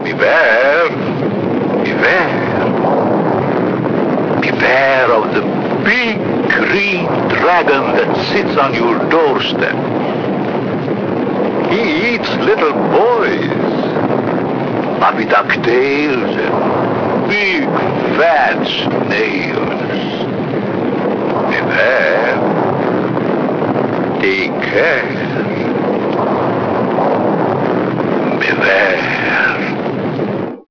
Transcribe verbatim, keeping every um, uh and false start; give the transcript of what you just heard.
Beware, beware, beware of the big green dragon that sits on your doorstep. He eats little boys, puppy ducktails, and big fat snails. Beware, take care.